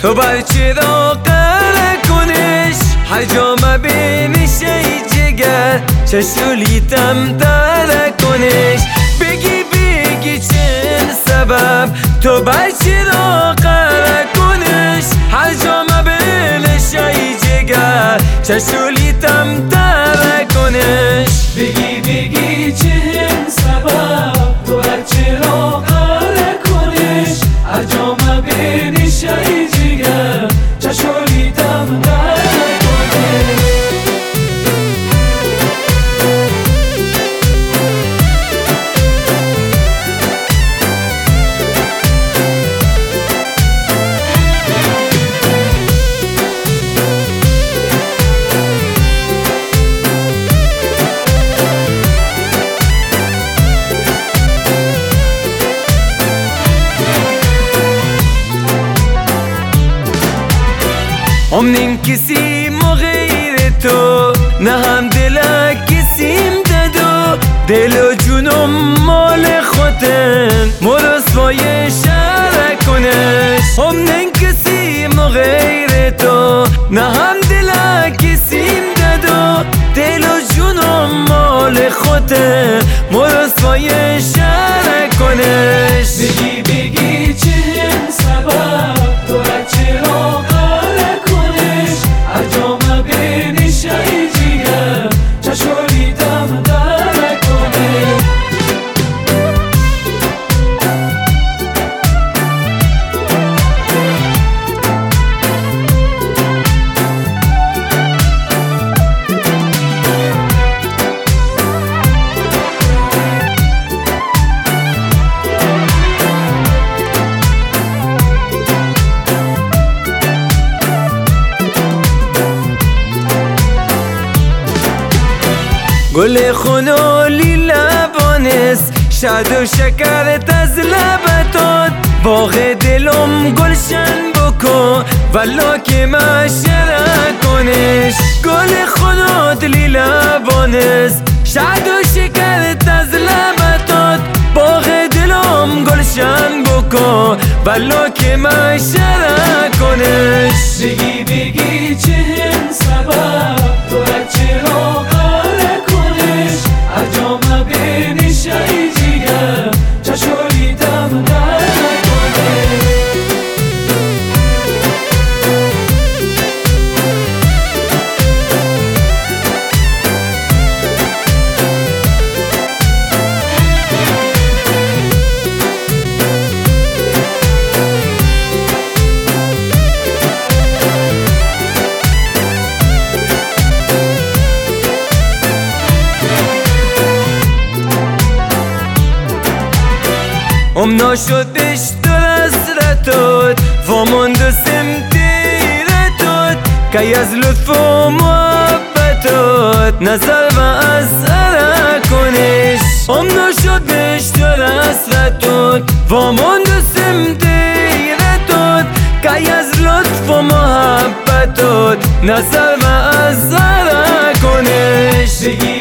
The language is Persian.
تو بر چراغ کنش هر جا مبینش ای جگر چشولیتم در کنش بگی چه سبب تو بر چراغ کنش هر جا مبینش ای جگر چشولیتم در کنش بگی چه سبب تو بر چراغ کنش هر جا مبینش ای جگر چشولیتم در کنش امنین کسیم و غیر تو نه هم دل کسیم دادو دل و جونم مال خودن مرسوای شهر کنش امنین کسیم و غیر تو نه هم دل کسیم دادو دل و جونم مال خودن مرسوای شهر کنش بگی چه سبب تو بر چراغ کنش هر جا مبینش ای جگر چشولیتم در کنش گل خنولی لبانست شاد و شکرت از لبتات باغ دلم گلشن بکن والا که مشره کنش گل خنولی لبانست شاد و شکرت از لبتات باغ دلم گلشن بکن والا که مشره کنش بگی چه سبب تو بر چراغ کنش هر جا مبینش ای جگر چشولیتم در کنش ناشدش در حسرتات وامانده سمتیرتات که از لطف و محبتات نظر و اثر کنش ناشدش در حسرتات وامانده سمتیرتات که از لطف و محبتات نظر و اثر کنش